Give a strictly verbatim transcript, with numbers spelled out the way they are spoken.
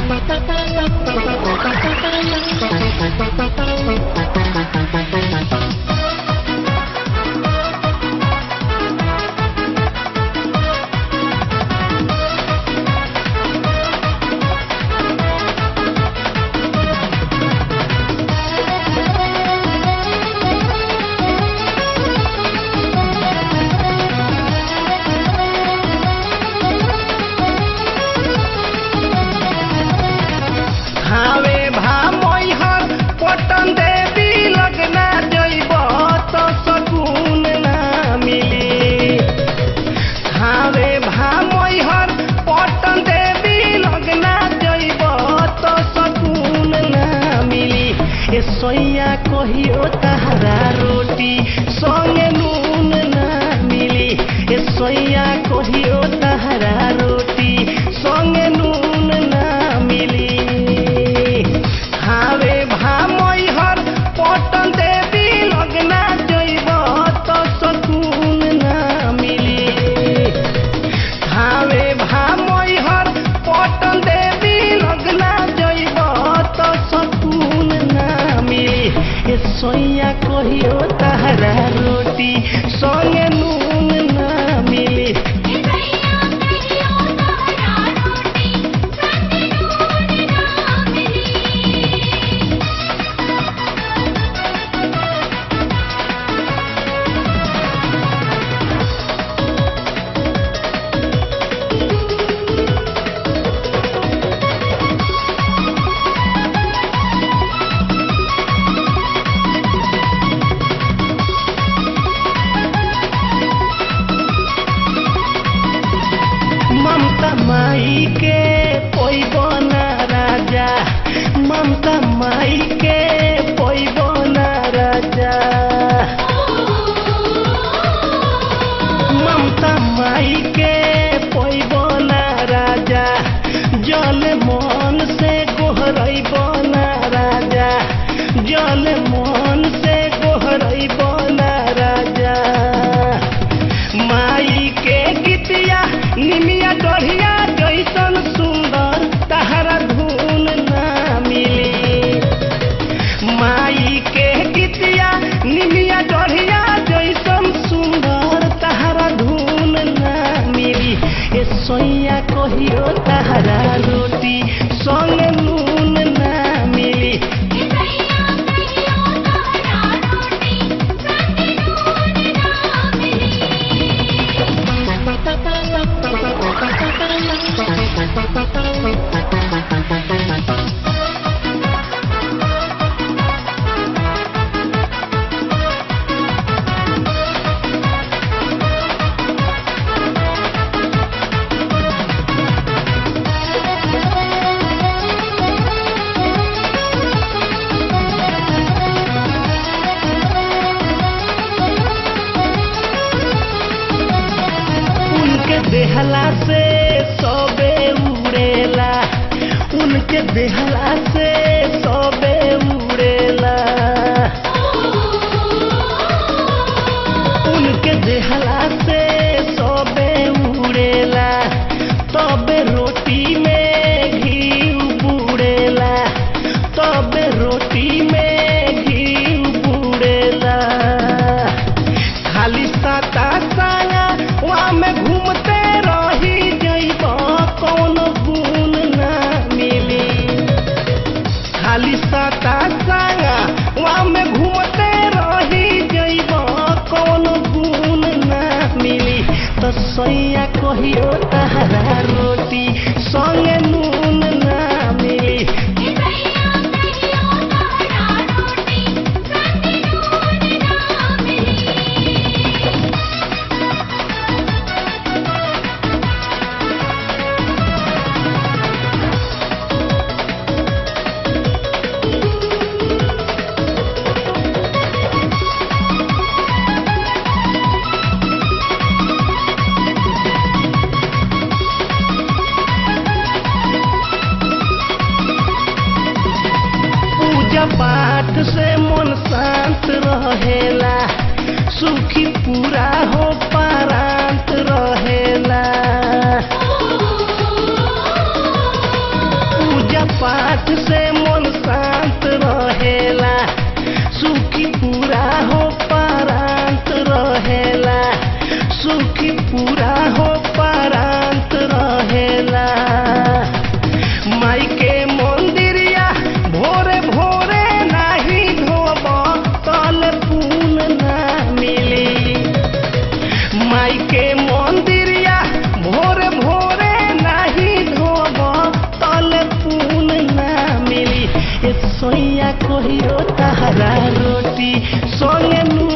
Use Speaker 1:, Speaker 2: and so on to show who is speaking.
Speaker 1: सोया कहियो तहरा रोटी संगे नून ना मिली। ए सोया कहियो तहरा रोटी संगे नून ना मिली। हावे भामई हर पटन देवी लगना जइब तो सकून ना मिली। हावे भामई हर पटन देवी लगना जइब तो सकून ना मिली। ए सोया कहियो तहरा रोटी संगे नून ना मिली। ममता माई के पोइबना राजा, ममता माई के पोइबना राजा। ममता माई के पोइबना राजा, जल मन से गोहरैबना राजा, जल मन से गोहरैबना राजा। माई के गीतिया निमिया डढ़िया जैसन सुंदर तहरा धुन ना मिली। माई के गीतिया निमिया डढ़िया जैसन सुंदर तहरा धुन ना मिली। ए सोया कहियो तहरा रोटी संगे नून ना मिली। उनके देहला से सबे उड़ेला, उनके देहला से सबे उड़ेला। उनके देहला से सबे उड़ेला, तबे रोटी में घी बुड़ेला, तबे रोटी में घी बुड़ेला। खाली साता साया वहाँ में घूमते रही जइब कौन गुण ना मिली। खाली साता साया वहाँ में घूमते रही जइब कौन गुण ना मिली। तो सैया कहियो तहरा रोटी संगे नून ना मिली। पूजा पाठ से मन शांत रहेला, सुखी पूरा हो पारांत रहेला। पूजा माई के मंदिरिया भोरे भोरे नहीं धोब तल पून ना मिली ए सोया कहियो तहरा रोटी संगे नून